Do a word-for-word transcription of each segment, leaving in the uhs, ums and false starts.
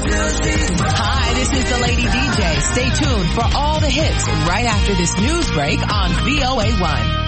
Hi, this is the Lady D J. Stay tuned for all the hits right after this news break on V O A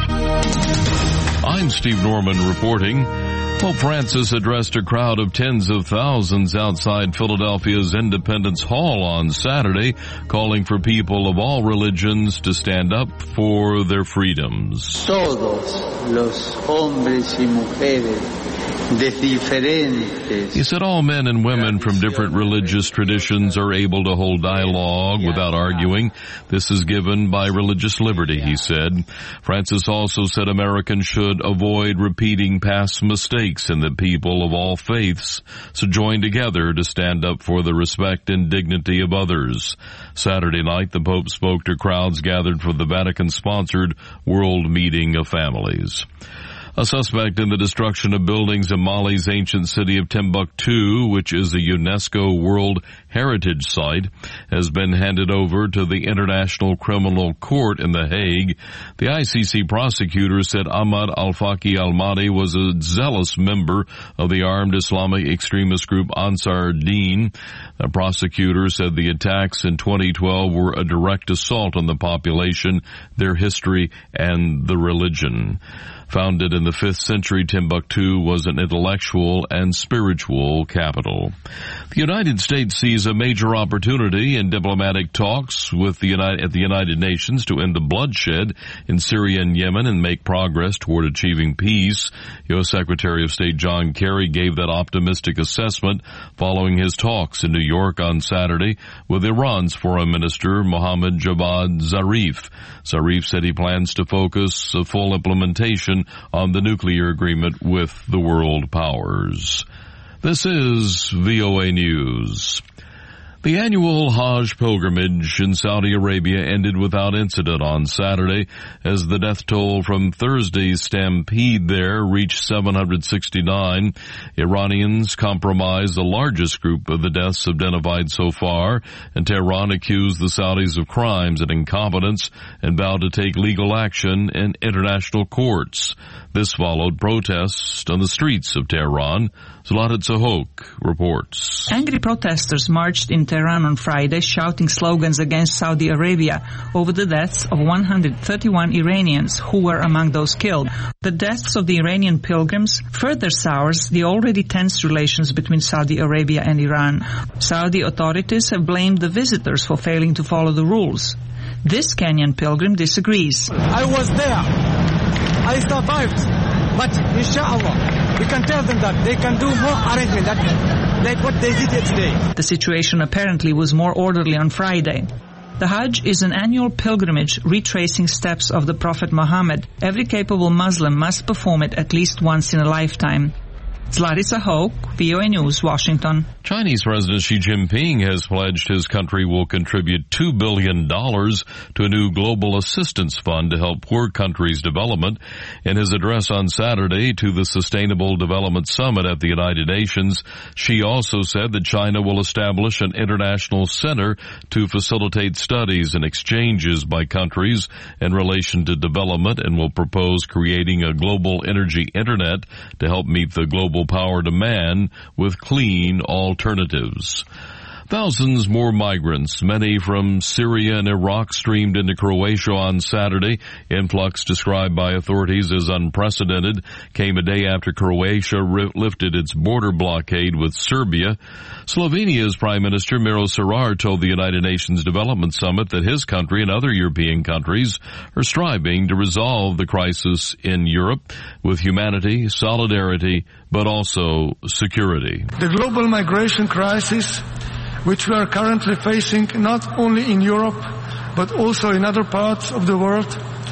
one. I'm Steve Norman reporting. Pope Francis addressed a crowd of tens of thousands outside Philadelphia's Independence Hall on Saturday, calling for people of all religions to stand up for their freedoms. Todos los hombres y mujeres de diferentes. He said all men and women from different religious traditions are able to hold dialogue without arguing. This is given by religious liberty, he said. Francis also said Americans should avoid repeating past mistakes and that people of all faiths should join together to stand up for the respect and dignity of others. Saturday night, the Pope spoke to crowds gathered for the Vatican-sponsored World Meeting of Families. A suspect in the destruction of buildings in Mali's ancient city of Timbuktu, which is a UNESCO World Heritage Site, has been handed over to the International Criminal Court in The Hague. The I C C prosecutor said Ahmad Al-Faqi Al-Mahdi was a zealous member of the armed Islamic extremist group Ansar Deen. The prosecutor said the attacks in twenty twelve were a direct assault on the population, their history, and the religion. Founded in the fifth century, Timbuktu was an intellectual and spiritual capital. The United States sees a major opportunity in diplomatic talks with the United, at the United Nations to end the bloodshed in Syria and Yemen and make progress toward achieving peace. U S Secretary of State John Kerry gave that optimistic assessment following his talks in New York on Saturday with Iran's Foreign Minister Mohammad Javad Zarif. Zarif said he plans to focus a full implementation on the nuclear agreement with the world powers. This is V O A News. The annual Hajj pilgrimage in Saudi Arabia ended without incident on Saturday as the death toll from Thursday's stampede there reached seven hundred sixty-nine. Iranians comprised the largest group of the deaths identified so far, and Tehran accused the Saudis of crimes and incompetence and vowed to take legal action in international courts. This followed protests on the streets of Tehran. Zlatan Sahok reports. Angry protesters marched in Tehran on Friday, shouting slogans against Saudi Arabia over the deaths of one hundred thirty-one Iranians who were among those killed. The deaths of the Iranian pilgrims further sours the already tense relations between Saudi Arabia and Iran. Saudi authorities have blamed the visitors for failing to follow the rules. This Kenyan pilgrim disagrees. I was there. I survived. But inshallah, we can tell them that they can do more arrangement than, than what they did yesterday. The situation apparently was more orderly on Friday. The Hajj is an annual pilgrimage retracing steps of the Prophet Muhammad. Every capable Muslim must perform it at least once in a lifetime. Zlatan Sahok, V O A News, Washington. Chinese President Xi Jinping has pledged his country will contribute two billion dollars to a new global assistance fund to help poor countries' development. In his address on Saturday to the Sustainable Development Summit at the United Nations, Xi also said that China will establish an international center to facilitate studies and exchanges by countries in relation to development and will propose creating a global energy internet to help meet the global power demand with clean alternatives. Thousands more migrants, many from Syria and Iraq, streamed into Croatia on Saturday. Influx described by authorities as unprecedented came a day after Croatia ri- lifted its border blockade with Serbia. Slovenia's Prime Minister Miro Cerar told the United Nations Development Summit that his country and other European countries are striving to resolve the crisis in Europe with humanity, solidarity, but also security. The global migration crisis, which we are currently facing not only in Europe but also in other parts of the world,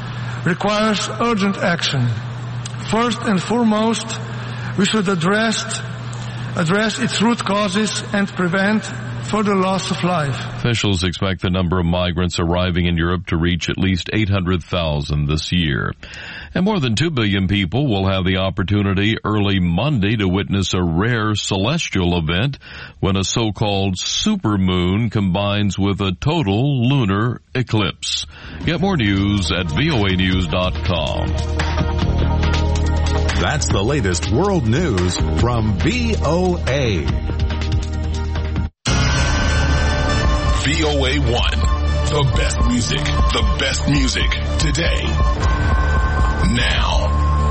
requires urgent action. First and foremost, we should address, address its root causes and prevent further loss of life. Officials expect the number of migrants arriving in Europe to reach at least eight hundred thousand this year. And more than two billion people will have the opportunity early Monday to witness a rare celestial event when a so-called supermoon combines with a total lunar eclipse. Get more news at V O A news dot com. That's the latest world news from V O A. V O A one. The best music. The best music today. Now.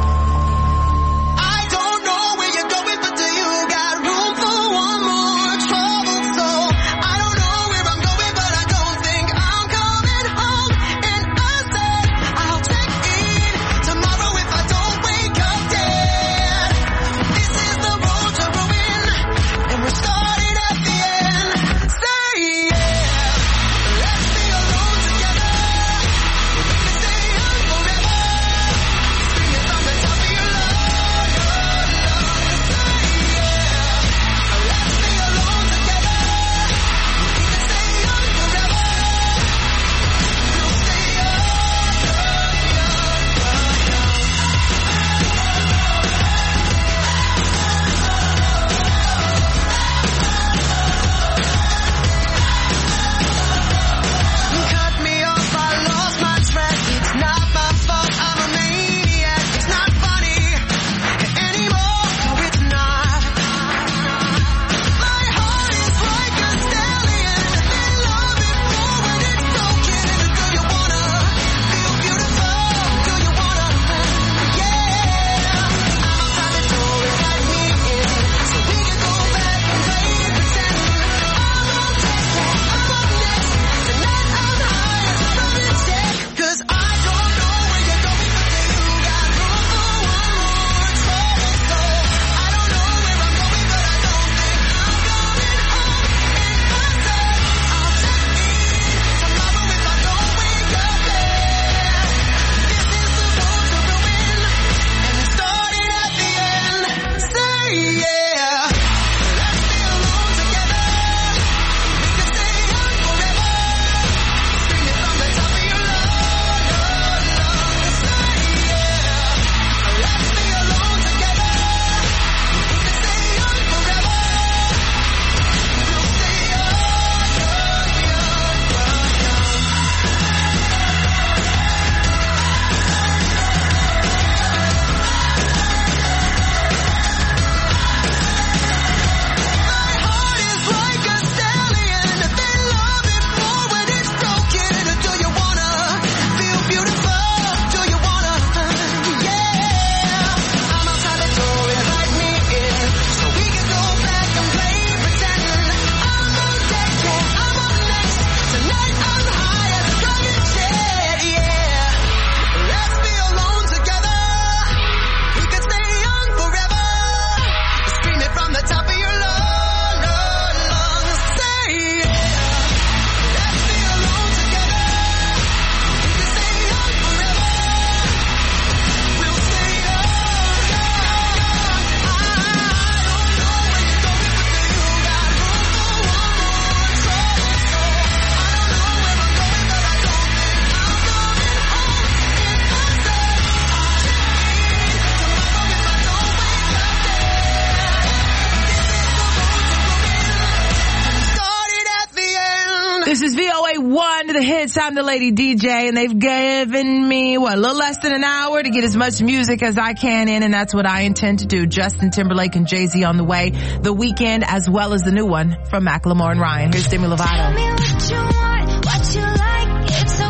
This is V O A one, the hits. I'm the Lady D J, and they've given me, what, a little less than an hour to get as much music as I can in, and that's what I intend to do. Justin Timberlake and Jay-Z on the way. The Weeknd, as well as the new one from Macklemore and Ryan. Here's Demi Lovato. Tell me what you want, what you like, it's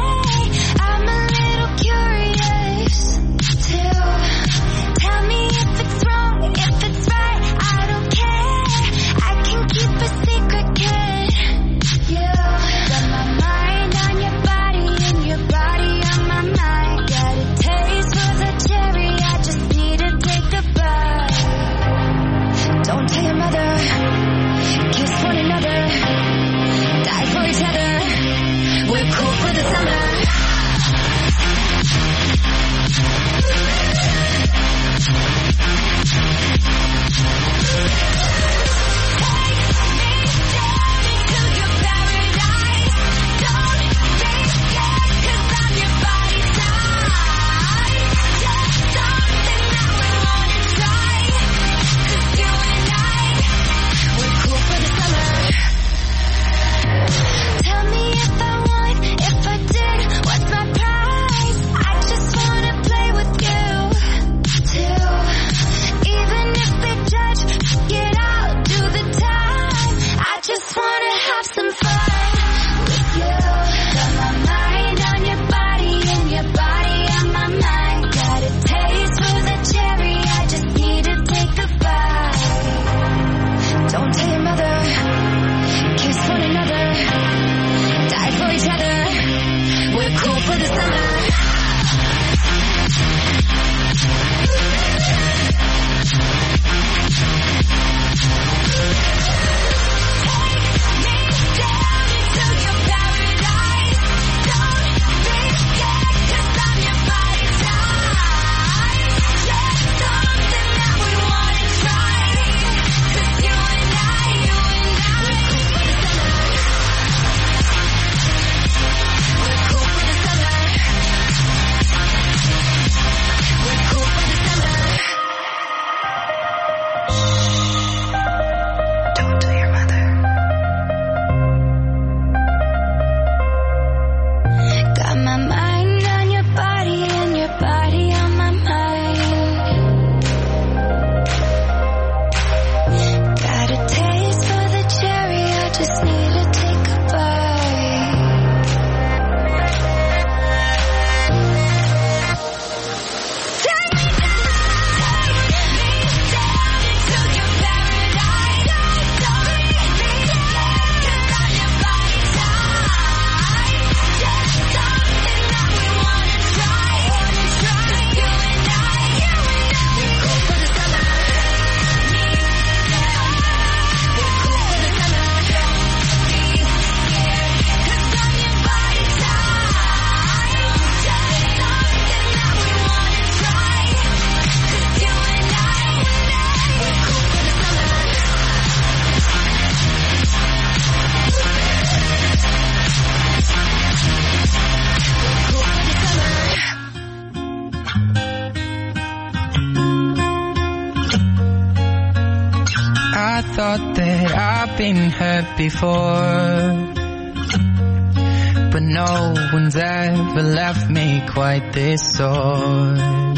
okay. I'm a little curious, too. Tell me if it's wrong, if it's right, I don't care. I can keep a secret, kid. You got my mind on your body and your body on my mind. Got a taste for the cherry, I just need to take a bite. Don't tell your mother, kiss one another, die for each other. We're cool for the summer. Get just need to take a bite. I thought that I've been hurt before, but no one's ever left me quite this sore.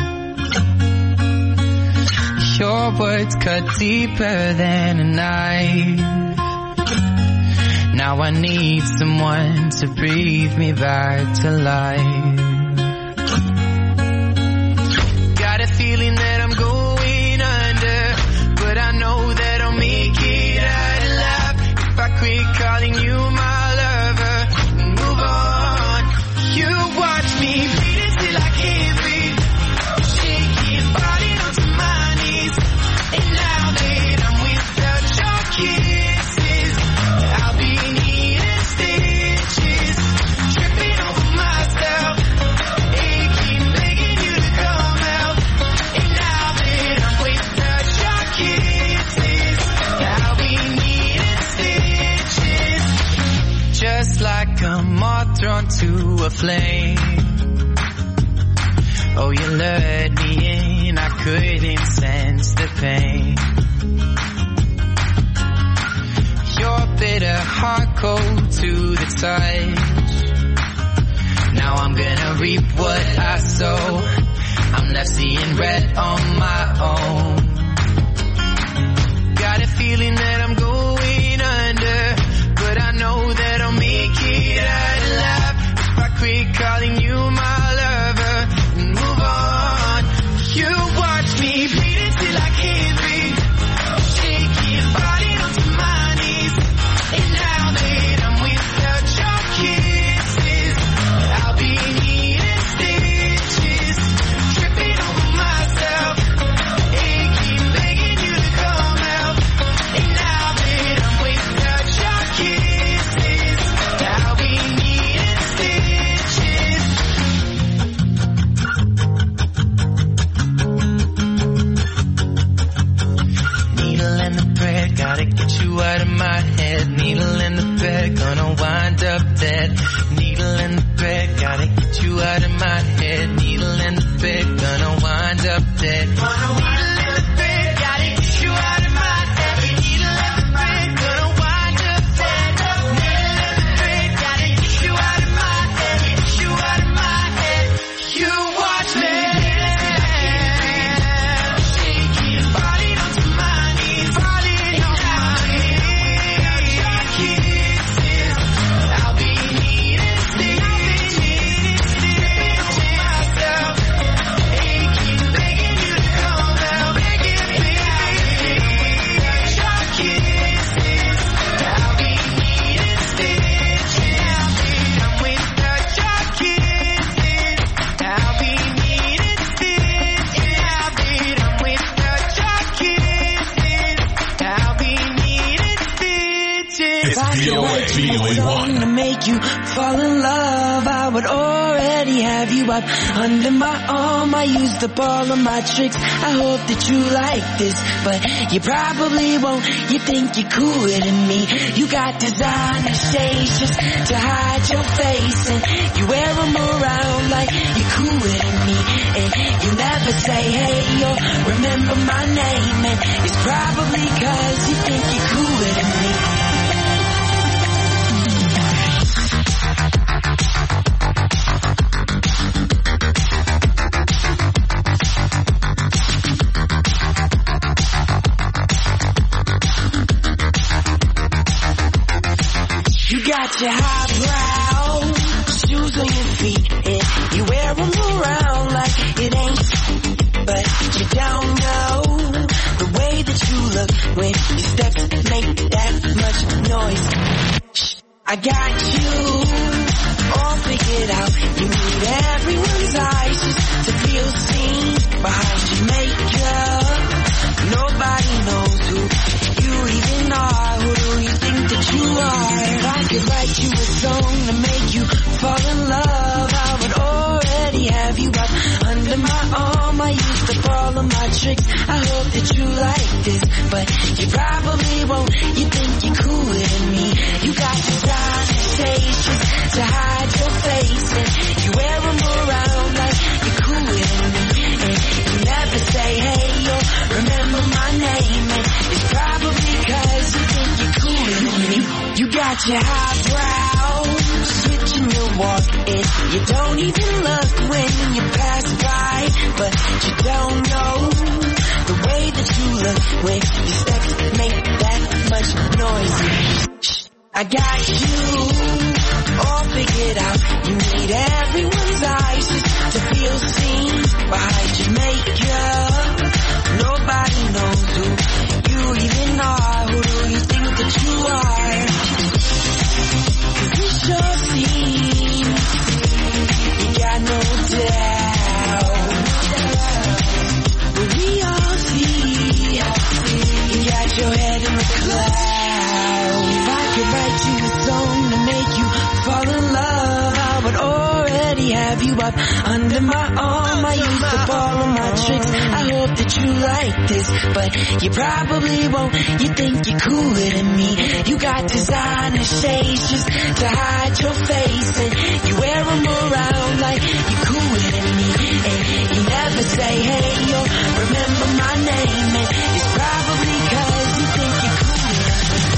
Your words cut deeper than a knife. Now I need someone to breathe me back to life. Got a feeling that I'm going under, but I know that I'll make it out alive if I quit calling you my lover and move on. You watch me bleeding till I can't breathe, shaking, falling onto my knees. And now that I'm without your kisses, I'll be needing stitches, tripping over myself, aching, begging you to come out. And now that I'm without your kisses, I'll be needing stitches, just like a moth drawn to a flame. Oh, you lured me in, I couldn't sense the pain. Your bitter heart cold to the touch. Now I'm gonna reap what I sow. I'm left seeing red on my own. Got a feeling that I'm going under, but I know that I'll make it out alive if I quit calling you my lover and move on. You watch me bleeding till I can't breathe, shaking, falling onto my knees. And now that I'm without your kisses, I'll be needing stitches, tripping over myself, aching, begging you to come out. And now that I'm without your kisses, I'll be needing stitches. Needle in the thread, gotta get you out of my head. Needle in the thread, gonna wind up dead. Needle in the thread, gotta get you out of my head. Needle in the thread, gonna wind up dead. Needle in the thread, gotta get you out of my head. Needle in the thread, gonna wind up dead. Needle in the thread, gotta get you out of my head. Get you out of my head. You watch me, shaking, falling onto my knees, falling on my knees. Your kisses, I'll be needing stitches, tripping over myself, aching, begging you to come out, begging, begging. Your kisses, I'll be needing stitches. I'm without your kisses, I'll be needing stitches. I'm without your kisses, I'll be needing stitches. It's V O A, V O A one. To make you fall in love, I would already have you up under my arm. I used up all of my tricks. I hope that you like this, but you probably won't. You think you're cooler than me. You got designer shades just to hide your face, and you wear them around like you're cooler than me. And you never say hey or remember my name, and it's probably cause you think you're cooler than me. You got your highbrow shoes on your feet, and you wear them around like it ain't. But you don't know the way that you look when your steps make that much noise. Shh, I got you all figured out. You need everyone's eyes just to feel seen behind your makeup. Nobody knows who you even are. Who do you think that you are? If I could write you a song to make you fall in love, I would already have you up under my arm. I used up all of my tricks. I hope that you like this, but you probably won't. You think you're cooler than me. You got designer shades just to hide your face, and you wear them around like you're cooler than me. And you never say, hey, yo, remember my name, and it's probably cause you think you're cooler than me. You got your highbrow switching your walk, and you don't even look when you pass by, but you don't know the way that you look when your steps make that much noise. Shh, I got you all figured out. You need everyone's eyes just to feel seen behind your makeup. Nobody knows who you even are. Who do you think that you are? Cause it sure seems you got no doubt. But we all see you got your head in the clouds. If I could write you a song to make you fall in love, I would already have you up under my arm. I used up all of my tricks. I hope that you like this, but you probably won't. You think you're cooler than me. You got designer shades just to hide your face, and you wear them around like you're cooler than me. And you never say, hey, yo, remember my name, and it's probably cause you think you're cooler than me.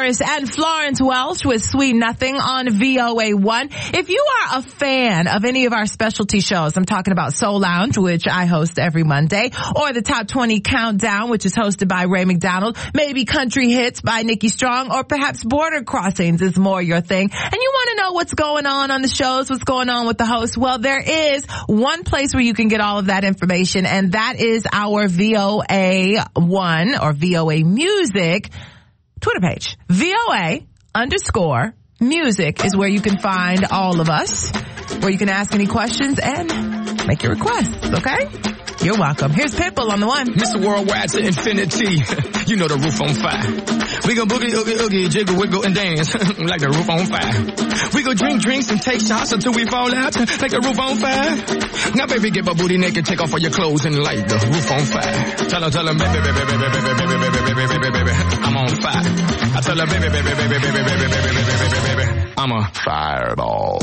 Harris and Florence Welch with Sweet Nothing on V O A one. If you are a fan of any of our specialty shows, I'm talking about Soul Lounge, which I host every Monday, or the Top twenty Countdown, which is hosted by Ray McDonald, maybe Country Hits by Nikki Strong, or perhaps Border Crossings is more your thing, and you want to know what's going on on the shows, what's going on with the hosts, well, there is one place where you can get all of that information, and that is our V O A one or V O A Music Twitter page. V O A underscore music is where you can find all of us, where you can ask any questions and make your requests, okay? You're welcome. Here's Pitbull on the one. Mister Worldwide to infinity. You know the roof on fire. We gon' boogie, oogie, oogie, jiggle, wiggle, and dance like the roof on fire. We go drink drinks and take shots until we fall out like the roof on fire. Now, baby, get my booty naked, take off all your clothes and light the roof on fire. Tell her, tell her, baby, baby, baby, baby, baby, baby, baby, baby, baby, baby, I'm on fire. I tell her, baby, baby, baby, baby, baby, baby, baby, baby, baby, baby, I'm a fireball.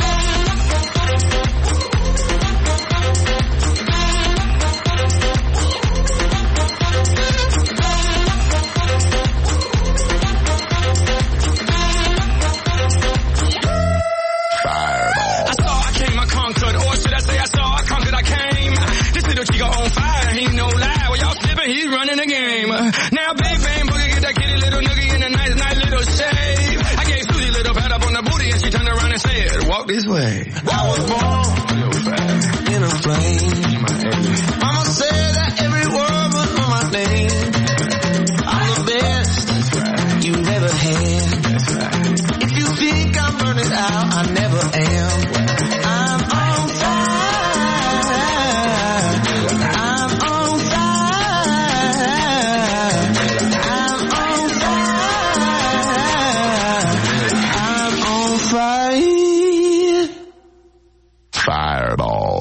Chico on fire, he no lie. Well, y'all slipping, he's running the game. Now, Big Bang Boogie, get that kitty little noogie in a nice, nice little shave. I gave Susie a little pat up on the booty, and she turned around and said, walk this way. I was born in a flame. Mama said that every word was on my name. I'm the best you've ever had. If you think I'm burning out, I never am. I'm on fire. Fireball.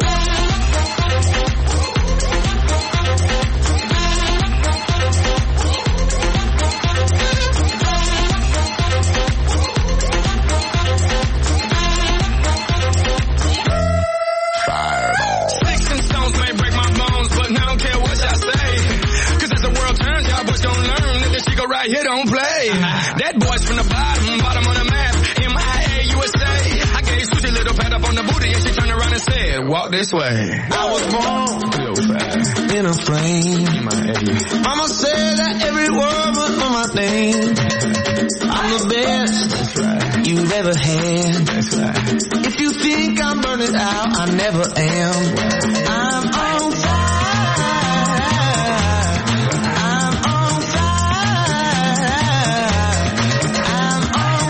Fireball. Sticks and stones may break my bones, but I don't care what y'all say. Cause as the world turns, y'all boys gon' learn that this Chico right here don't play. That boy's from the bottom, bottom of the map. M I A U S A. I gave Susie a little pat up on the booty and she turned around and said, walk this way. I was born in a flame. Mama said that every word was on my name. I'm the best right. you've ever had. That's right. If you think I'm burning out, I never am. I'm on fire. I'm on fire. I'm on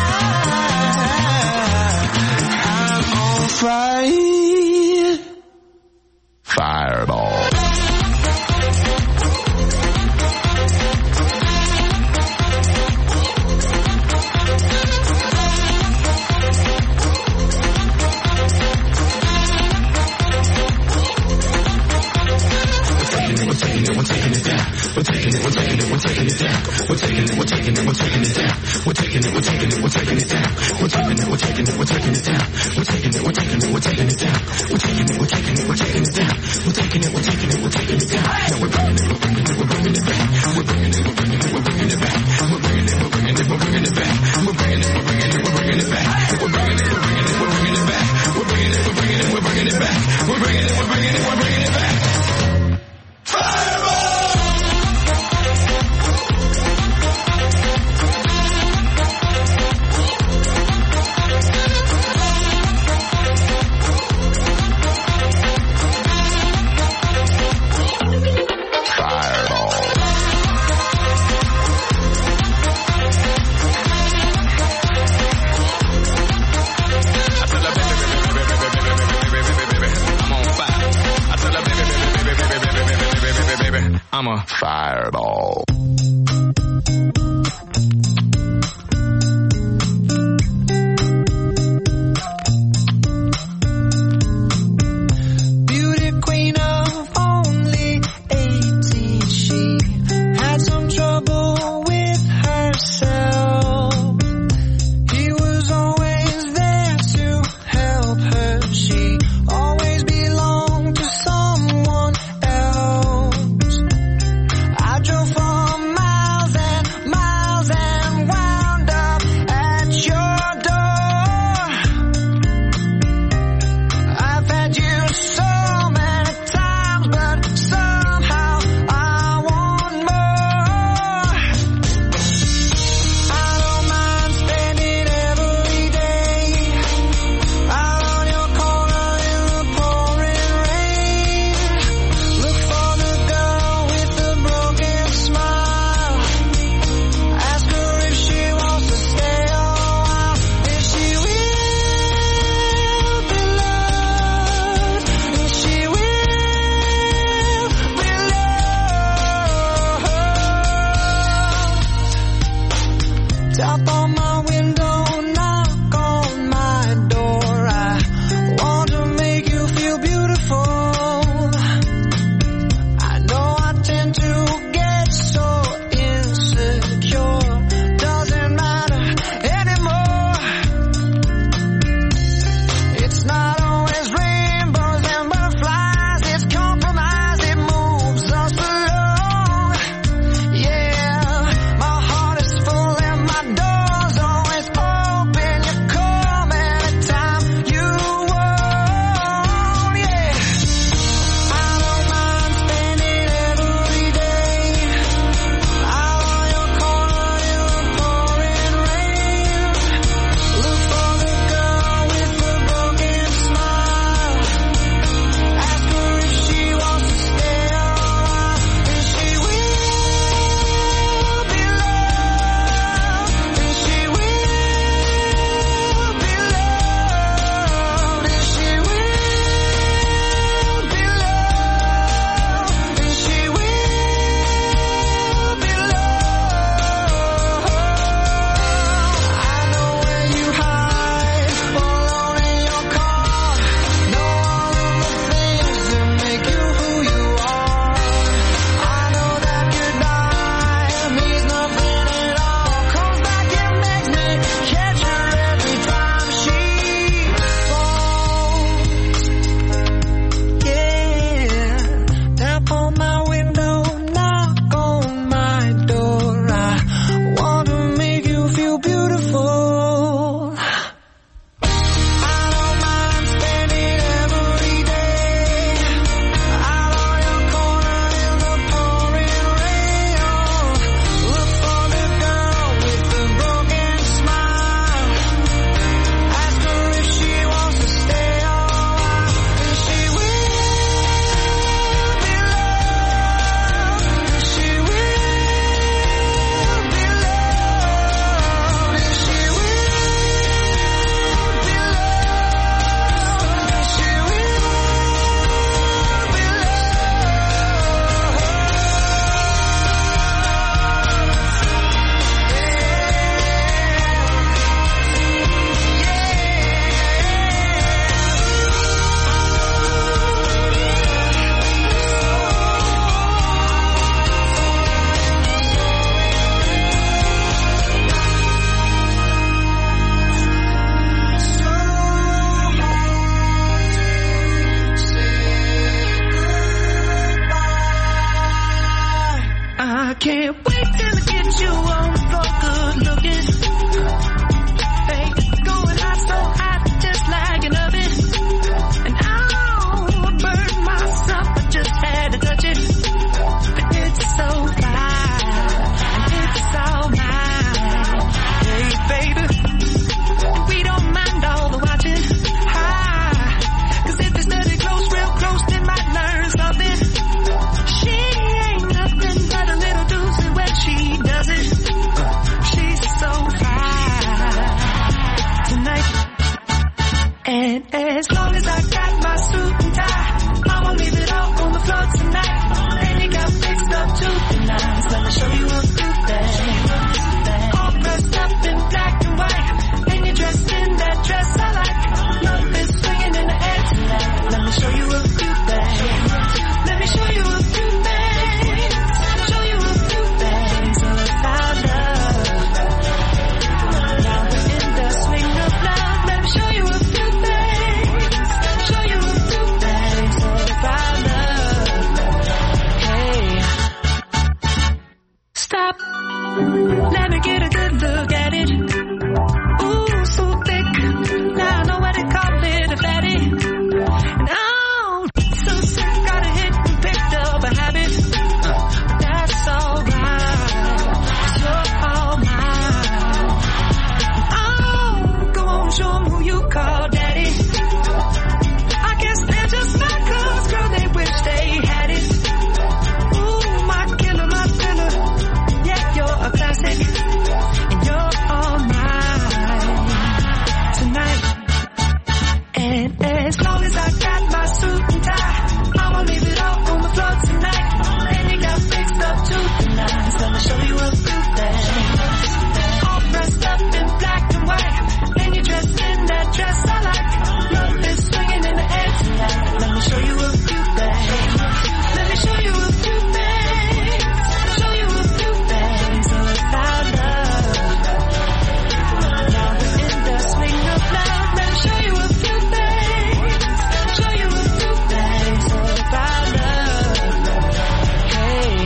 fire. I'm on fire. Fireball. We're taking it down. We're taking it, we're taking it, we're taking it down. We're taking it, we're taking it, we're taking it down. We're taking it, we're taking it, we're taking it down. We're taking it, we're taking it, we're taking it down. We're taking it, we're taking it, we're taking it down. We're taking it, we're taking it, we're taking it down. We're taking it, we're taking it, we're taking it down. Now we're bringing it, we're bringing it, we're bringing it back. We're bringing it, we're bringing it, we're bringing it back. We're bringing it, we're bringing it, we're bringing it back. We're bringing it, we're bringing it, we're bringing it back. We're bringing it, we're bringing it, we're bringing it back. We're bringing it, we're bringing it, we're bringing it back. We're bringing it, we're bringing it, we're bringing it back. Fireball! I'm a fireball. Beauty queen of only eighteen, she had some trouble with herself. He was always there to help her. She always belonged to someone else. I drove for miles and miles and And as long as I got my suit and tie, I'ma leave it all on the floor tonight. And you got fixed up to the nines. Let me show you a few things. All dressed up in black and white, and you're dressed in that dress I like. Love is swinging in the air tonight. Let me show you a few things. Let me show you a few things. Show you a few things about love. Now we're in the swing of love. Let me show you a few things. Show you a few things about love. Hey, stop. Let me get a good look at it. Ooh, so thick. Now I know what they call it, a fatty. And oh, so sick, got a hit and picked up a habit. Uh, that's alright. You're all mine. Oh, go on, show 'em who you call daddy. I guess they're just not cause, girl, they wish they had it. Ooh, my killer, my thriller. Yeah, you're a classic. And you're all mine tonight. And as long as I got my suit and tie, I'ma leave it all on the floor tonight. And you got fixed up to the nines. Let me show you a few things. All dressed up in black and white, and you're dressed in that dress I like. Love is swinging in the air tonight. Let me show you a few things. Let me show you a few things. Show you a few things about love. Now we're in the swing of love. Let me show you a few things. Show you a few things about love. Hey,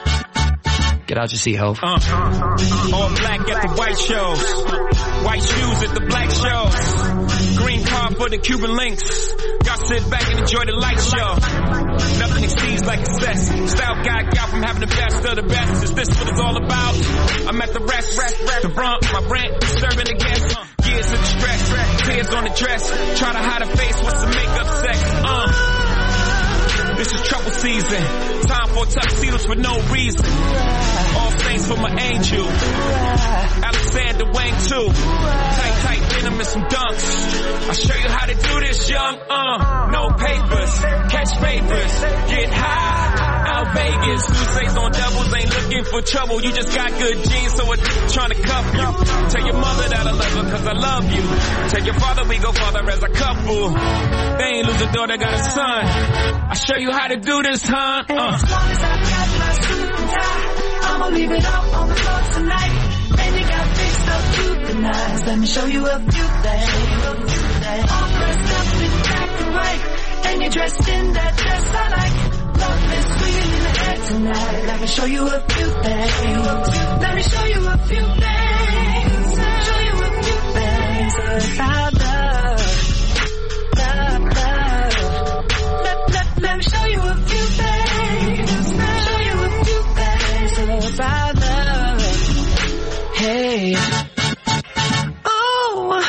Get out your seat, Hov. Uh, all black at the white shows. White shoes at the black shows. Green car for the Cuban links. Y'all sit back and enjoy the light show. Nothing exceeds like success. Style guy out from having the best of the best. Is this what it's all about? I'm at the rest, rest, rest. The brunt, my rent, serving the guests. Years of distress, tears on the dress. Try to hide a face with some makeup sex. Uh. This is trouble season. Time for tuxedos for no reason. All saints for my angel. Alexander Wang too. Tight, tight denim and some dunks. I'll show you how to do this, young. Uh, no papers, catch papers, get high. Out Vegas, Tuesdays on doubles, ain't looking for trouble. You just got good genes, so it's trying to cuff you. Tell your mother that I love her, cause I love you. Tell your father we go farther as a couple. They ain't lose a daughter, got a son. I'll show you how to do this, huh? Uh. As long as I got my suit and tie, I'ma leave it all on the floor tonight. And you got fixed up to the nines. Let me show you a few things. All dressed up in black and white, and you're dressed in that dress I like. Love is swinging in the air tonight. Let me show you a few things. Let me show you a few things. Show you a few things about love. Love, love. Let, let, let me show you a few things. Show you a few things about love. Hey. Oh.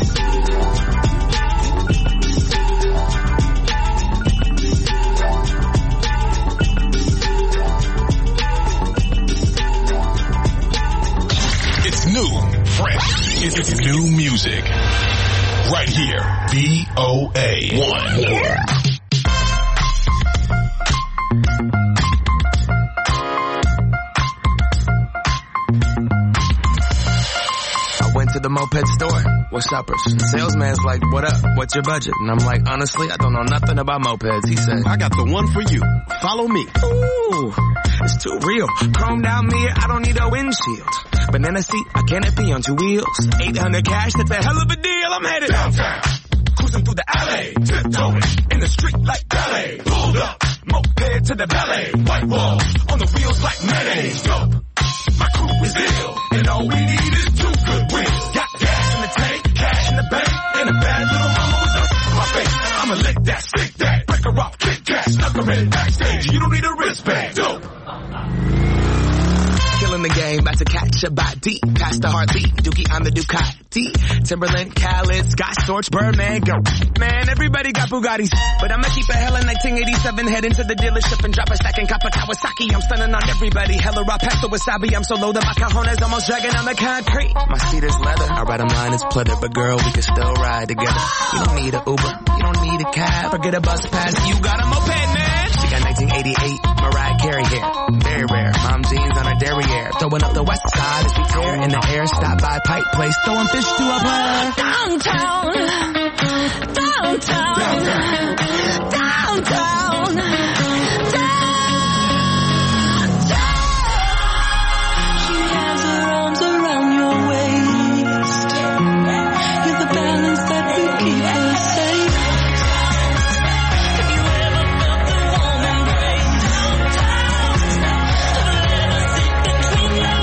It's new, fresh. It's new music. Right here. V O A one. Went to the moped store. What's uppers? The salesman's like, what up? What's your budget? And I'm like, honestly, I don't know nothing about mopeds. He said, I got the one for you. Follow me. Ooh, it's too real. Chrome down mirror, I don't need a windshield. Banana seat, I canopy on two wheels. eight hundred cash, that's a hell of a deal. I'm headed downtown. Cruising through the alley. Tiptoeing in the street like ballet. Pulled up. Moped to the ballet. White walls on the wheels like mayonnaise. Dope. My crew is ill, and all we need is two good wheels. Got gas in the tank, cash in the bank, and a bad little mama with a on my face. I'ma lick that, stick that, break her off, kick that, snuck her in backstage. You don't need a wristband. Dope. Killing in the game, about to catch a body. Past the heartbeat, Dookie on the Ducati. Timberland, Khaled, Scott Storch, Birdman, go. Man, everybody got Bugattis, but I'ma keep it hella nineteen eighty-seven. Head into the dealership and drop a stack and cop a Kawasaki. I'm stunning on everybody, hella raw pasta wasabi. I'm so low that my cajones almost dragging on the concrete. My seat is leather, our bottom line is pleather, but girl, we can still ride together. You don't need an Uber, you don't need a cab, forget a bus pass, you got a moped, man. She got nineteen eighty-eight Mariah Carey hair, very rare. Mom jeans on her derriere, throwing up the west side as we tear in the air. Stop by Pipe Place, throwing fish to a player. Downtown, downtown, downtown, downtown, downtown. She has her arms around your waist. You're the balance that will keep her safe. Have you ever felt the warm embrace? Downtown, have a little seat between your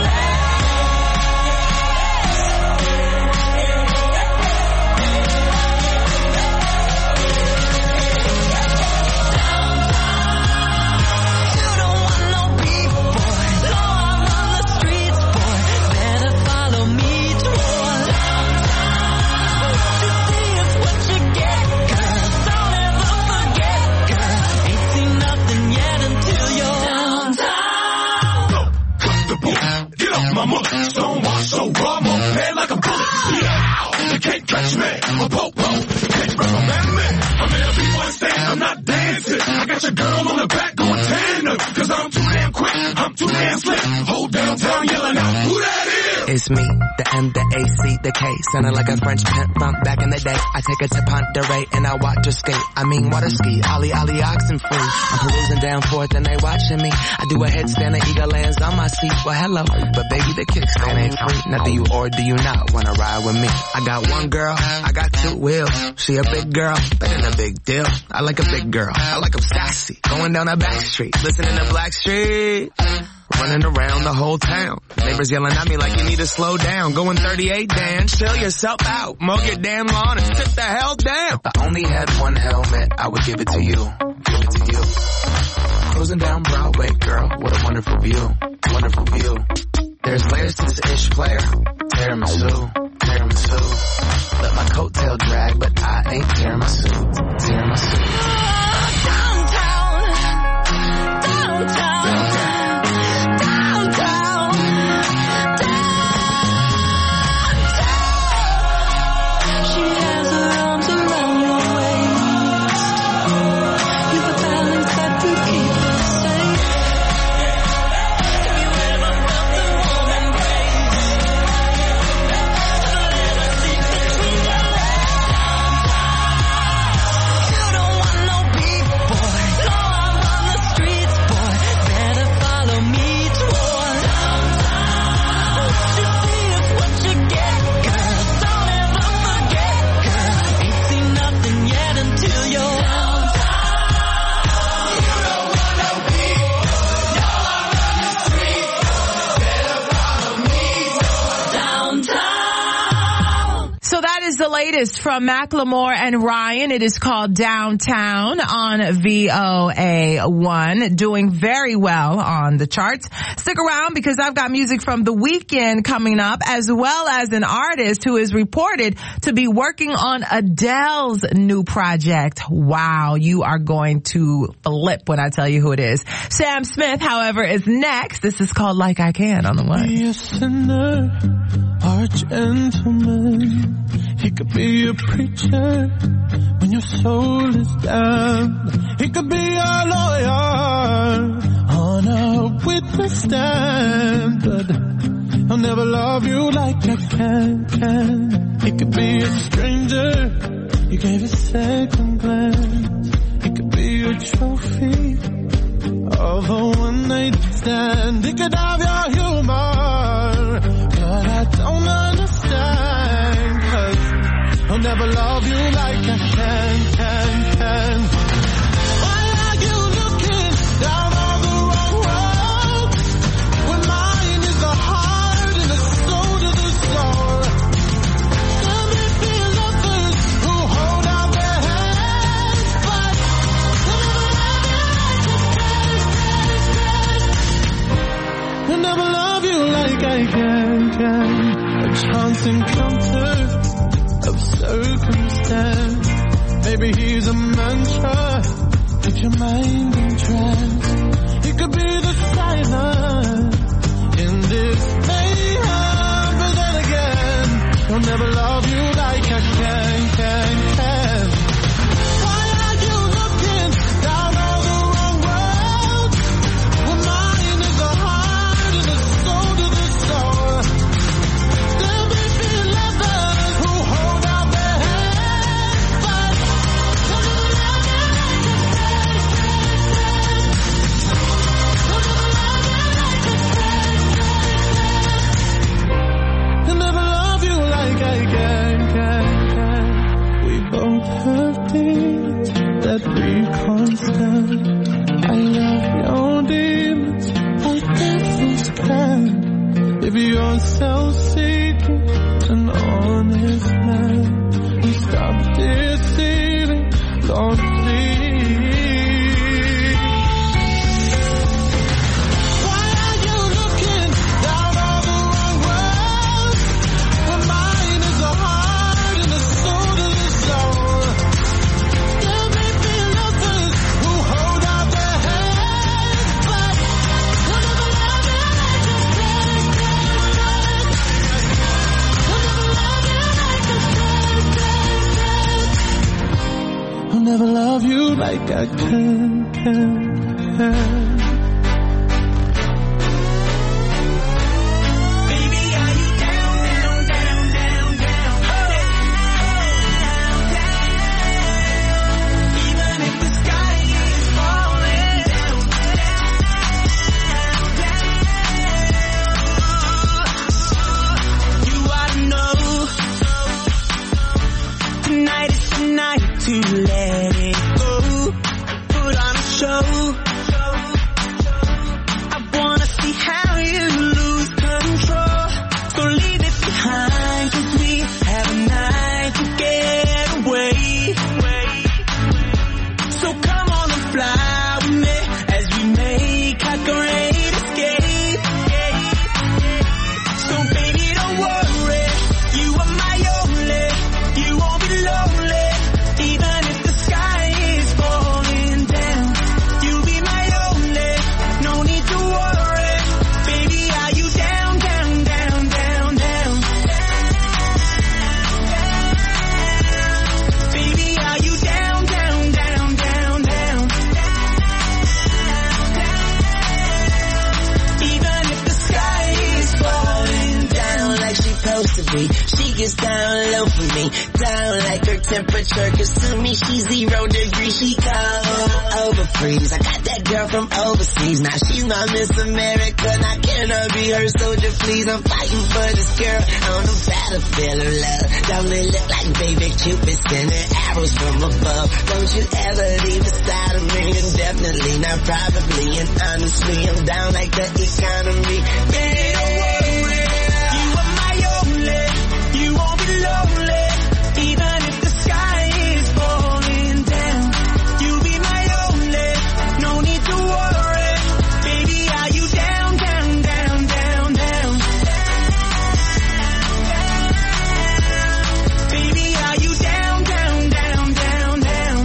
Don't walk so raw, more head like a bullet. Yeah, you can't catch me. I'm a po-po. Can't recommend me. I'm in a B-boy stand, I'm not dancing. I got your girl on the back going tandem. Cause I'm too damn quick, I'm too damn slick. Whole downtown yelling out, who that is? It's me, the M, the A, C, the K. Sounding like a French pimp bump back in the day. I take her to Ponderay and I watch her skate. I mean water ski, ollie ollie oxen free. I'm perusing down forth and they watching me. I do a headstand and eagle lands on my seat. Well hello, but baby the kickstand ain't free. Now do you or do you not wanna ride with me? I got one girl, I got two wheels. She a big girl, that ain't a big deal. I like a big girl, I like 'em sassy. Going down a back street, listening to Black Street. Running around the whole town. Neighbors yelling at me like you need to slow down. Going thirty-eight, Dan, chill yourself out. Mow your damn lawn and sit the hell down. If I only had one helmet, I would give it to you. Give it to you. Cruising down Broadway, girl, what a wonderful view. Wonderful view. There's layers to this ish player. Tiramisu, tiramisu. Let my coattail drag, but I ain't tiramisu. Tiramisu. Downtown, downtown. The latest from Macklemore and Ryan. It is called Downtown on V O A one. Doing very well on the charts. Stick around because I've got music from The Weeknd coming up, as well as an artist who is reported to be working on Adele's new project. Wow, you are going to flip when I tell you who it is. Sam Smith, however, is next. This is called Like I Can on the one. Be a sinner or a gentleman. He could be a preacher when your soul is down. He could be a lawyer on a witness stand, but I'll never love you like I can, can. He could be a stranger, you gave a second glance. He could be a trophy of a one-night stand. He could have your humor, but I don't understand, 'cause I'll never love you like I can, can, can. Why are you looking down on the wrong road? When mine is the heart and the soul to the soul. There may be lovers who hold out their hands, but I'll never love you like encounter of circumstance. Maybe he's a mantra, put your mind in trance. He could be the silence in this mayhem, but then again, he'll never love you like I can, can, can. Why are you looking down all the wrong road? Well, mine is the heart and the soul to the soul. There may be lovers who hold out their hands, but they'll never love you like a friend, friend, friend. They'll never love you like a friend, friend, friend. They'll never love you like I can, can, can. We both have things that we can't stand. I love your demons like devils can. If you're self-seeking, an honest man, you stop deceiving, Lord, please. Why are you looking down all the wrong roads? Well, mine is the heart and the soul to the soul. There may be lovers who hold out their hands, but they'll never love you like a friend, friend, friend. They'll never love you like a friend, friend, friend. I'll never love you like I can, can, can. Baby, are you down, down, down, down, down, down, down? Even if the sky is falling down, down, down. You ought to know tonight is the night to let it go. Put on a show. I wanna see how you lose control. So leave it behind, 'cause we have a night to get away. So come on and fly with me as we make our great escape. So baby, don't worry, you are my only. You won't be lonely, even if the sky is falling down. You'll be my only, no need to worry. Baby, are you down, down, down, down, down? Baby, are you down, down, down, down, down? Even if the sky is falling down like she's supposed to be, she gets down low for me, down like her temperature, 'cause to me she's zero degrees, she cold over freeze. I got that girl from overseas, now she's my Miss America, now can I be her soldier please? I'm fighting for this girl on the battlefield of love. Don't it look like baby Cupid sending arrows from above? Don't you ever leave the side of me, and definitely not probably, and honestly I'm down like the economy. Baby, don't worry, you are my only. You won't be lonely, even if the sky is falling down. You'll be my only, no need to worry. Baby, are you down, down, down, down, down? Baby, are you down, down, down, down, down?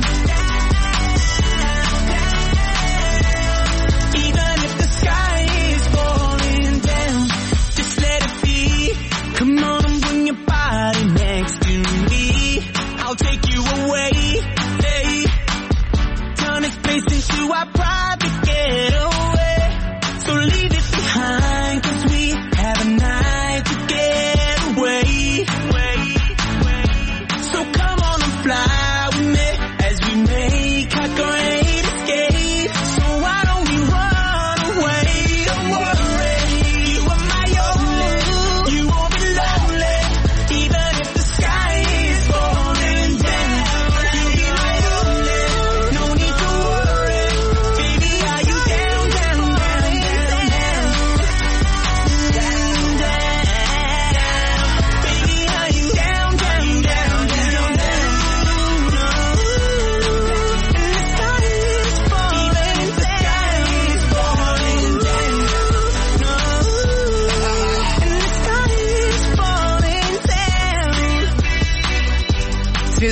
Even if the sky is falling down, just let it be. Come on and bring your body next to me. I'll take you away, hey. Turn this place into our private getaway. So leave it behind, 'cause we have a night to get away. So come on and fly with me as we make our great escape. So why don't we run away? Don't worry, you are my only. You won't be lonely, even if the sky is falling down. You'll be my only, no need to worry. Baby, are you down,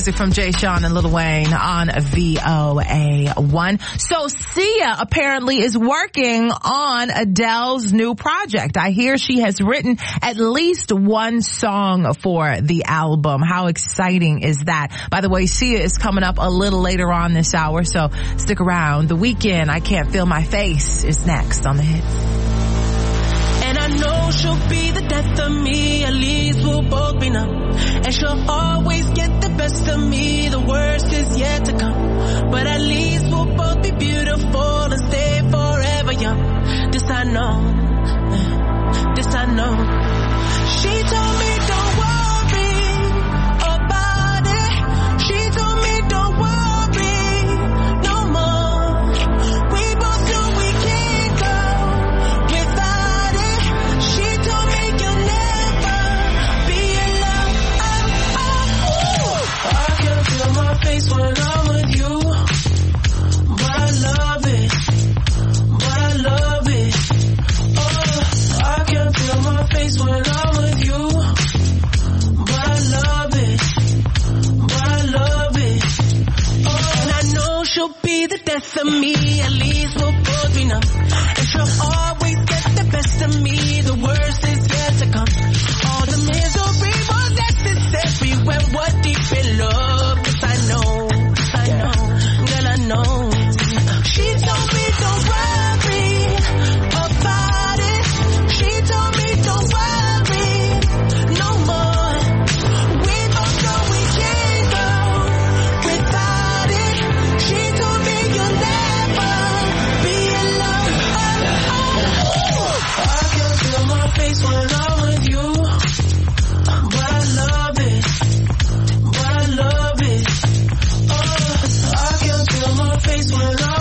music from Jay Sean and Lil Wayne on V O A one. So Sia apparently is working on Adele's new project. I hear she has written at least one song for the album. How exciting is that? By the way, Sia is coming up a little later on this hour, so stick around. The Weeknd, I Can't Feel My Face, is next on the Hits. And I know she'll be the death of me, at least we'll both be numb. And she'll always get the best of me, the worst is yet to come. But at least we'll both be beautiful and stay forever young. This I know, this I know. She told me don't worry about it. She told me don't worry no more. We both know we can't go without it. She told me you'll never be alone. Oh, oh, oh. I can feel my face when I'm with you, but I love it, but I love it. Oh, I can feel my face when I'm with you, but I love it, but I love it. Oh, and I know she'll be the death of me, at least we'll both be numb. And she'll always get the best of me, the worst is yet to come. All the misery was necessary when we're deep in love. Cause I know, cause I know, girl I know. She told me don't worry about it. She told me don't worry no more. We both know we can't go without it. She told me you'll never be alone. Oh, oh, oh. I can feel my face when I'm with you, but I love it, but I love it. Oh, I can feel my face when I'm with you,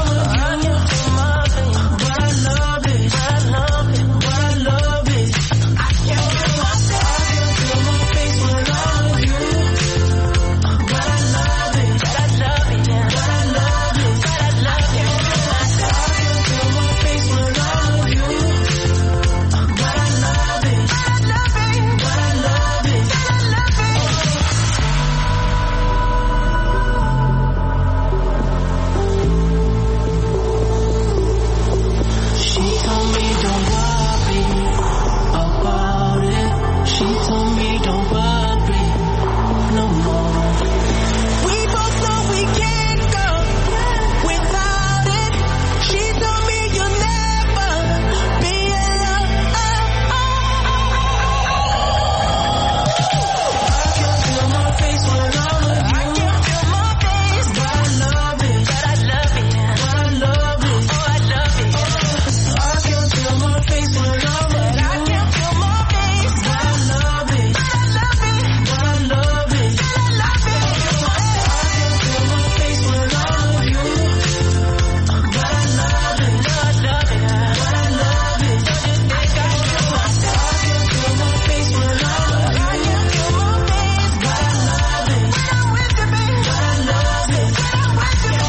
but I love it, but I love it, but I love it. I can feel my face when I'm with you, but I love it, but I love it, but I love it, but I love it. I can feel my face when I'm with you, but I love it, but I love it, but I love it, but I love it. She told me don't worry about it. She told me don't worry no more. We both know we can't go without it. She told me you'll never be alone. I can feel my face when I'm with you. I can feel my face, but I love it, but I love it, but I love it, oh I love it. I can feel my face when I'm with you. I can feel my face, but I love it, but I love it, but I love it, but I love it. I can feel my face when I'm with you, but I love it, but I love it, but I love it. I can feel my I can feel my face when I'm with you. I can feel my face, but I love it, when I'm with you, baby, but I love it, when I'm with you,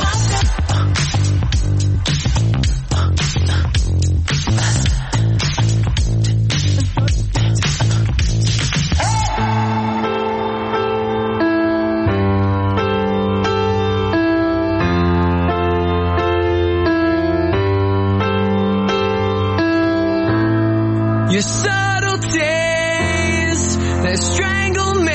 Your subtleties, they strangle me.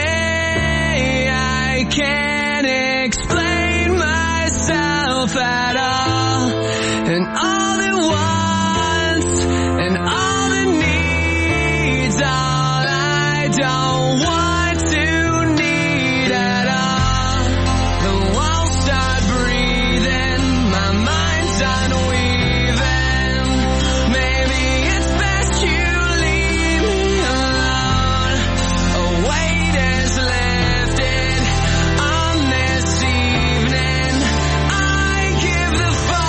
I can't explain myself at all. And all at once, and all it needs, all I don't want to need at all. The walls start breathing, my mind's unweaving. Maybe it's best you leave me alone. A weight is lifted on this evening. I give the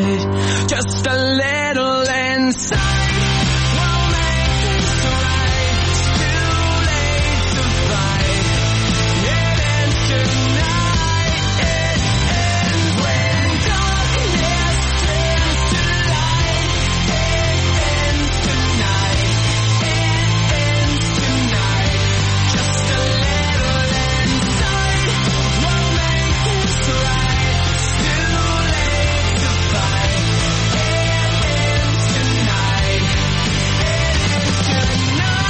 inside, just a little inside. We'll make this right. It's too late to fight. It ends tonight. It ends when darkness turns to light. It ends tonight. It ends tonight. Just a little inside. We'll make this right. It's too late to fight. It ends tonight. It ends tonight.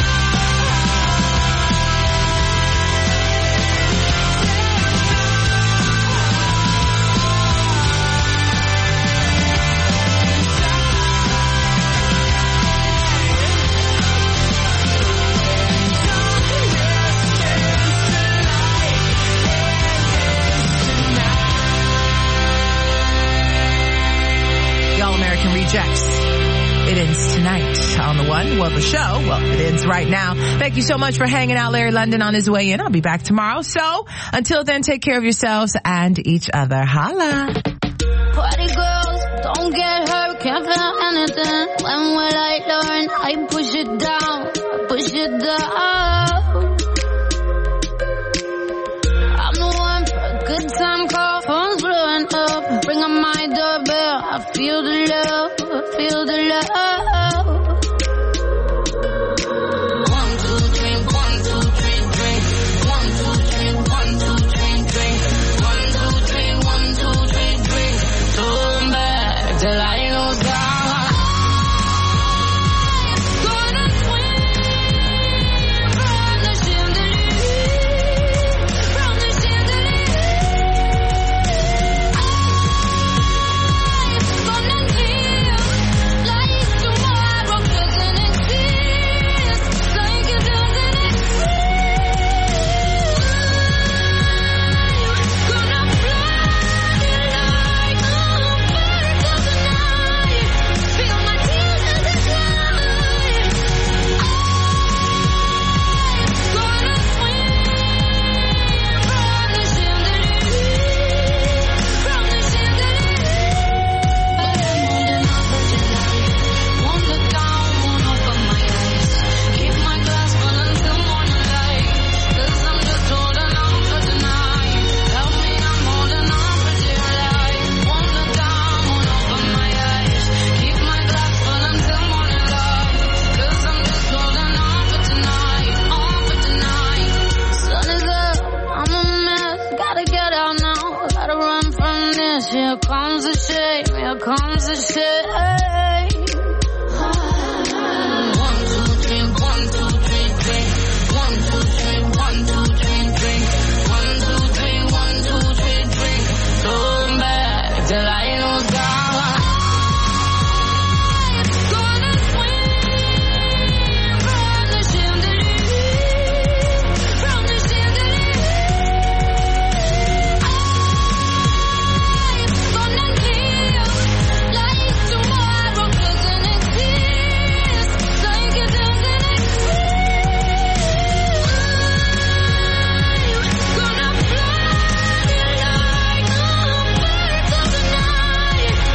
Y'all American Rejects. It ends tonight on the one. Well, the show, well, it ends right now. Thank you so much for hanging out. Larry London on his way in. I'll be back tomorrow. So until then, take care of yourselves and each other. Holla. Party girls, don't get hurt, can't feel anything. When will I learn? I push it down, I push it down. I'm the one for a good time call, phone's blowing up. Bring on my doorbell, I feel the love, I feel the love. One, two, three, one, two, three, drink. One, two, three, one, two, three, drink. One, two, three, one, two, three, drink. Turn back till I lose God. Gonna swing from the chandelier, from the chandelier. I'm gonna live like tomorrow doesn't exist, like it doesn't exist. Gonna fly like a bird of the night. Feel my tears as they glide. I'm gonna swing from the chandelier, from the chandelier. But I'm holding on for July. Won't look down, won't open my eyes. Keep my glass full until morning light. 'Cause I'm just holding on for tonight. Help me, I'm holding on for July. Won't look down, won't open my eyes. Keep my glass full until morning light. 'Cause I'm just holding on for tonight, on for tonight. Sun is up, I'm a mess. Gotta get out now, gotta run from this. Here comes the shame, here comes the shame. One, two, three, one, two, three, drink. One, two, three, one, two, three, drink. One, two, three, one, two, three, drink. Turn back till I lose God. Gonna swing from the chandelier, from the chandelier. I'm gonna live like tomorrow doesn't exist, like it doesn't exist. Gonna fly like a bird of the night.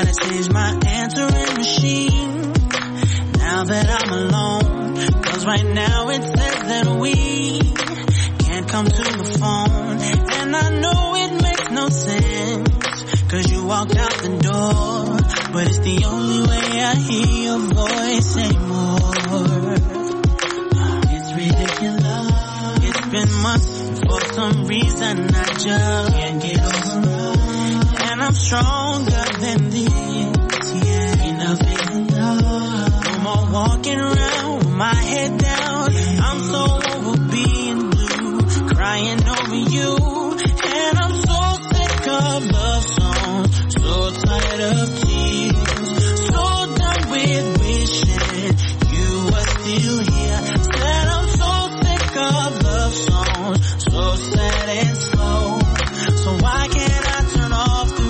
Gotta change my answering machine now that I'm alone. Cause right now it says that we can't come to the phone. And I know it makes no sense, cause you walked out the door. But it's the only way I hear your voice anymore. It's ridiculous. It's been months, for some reason I just can't get over. And I'm stronger than this, yeah. Enough is enough. No more walking around with my head down. I'm so over being blue, crying over you. And I'm so sick of love songs, so tired of tears, so done with wishing you were still here. Said I'm so sick of love songs, so sad and slow. So why can't I turn off the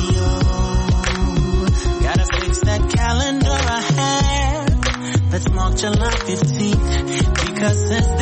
radio? Gotta fix that calendar I have. Let's mark July fifteenth, because since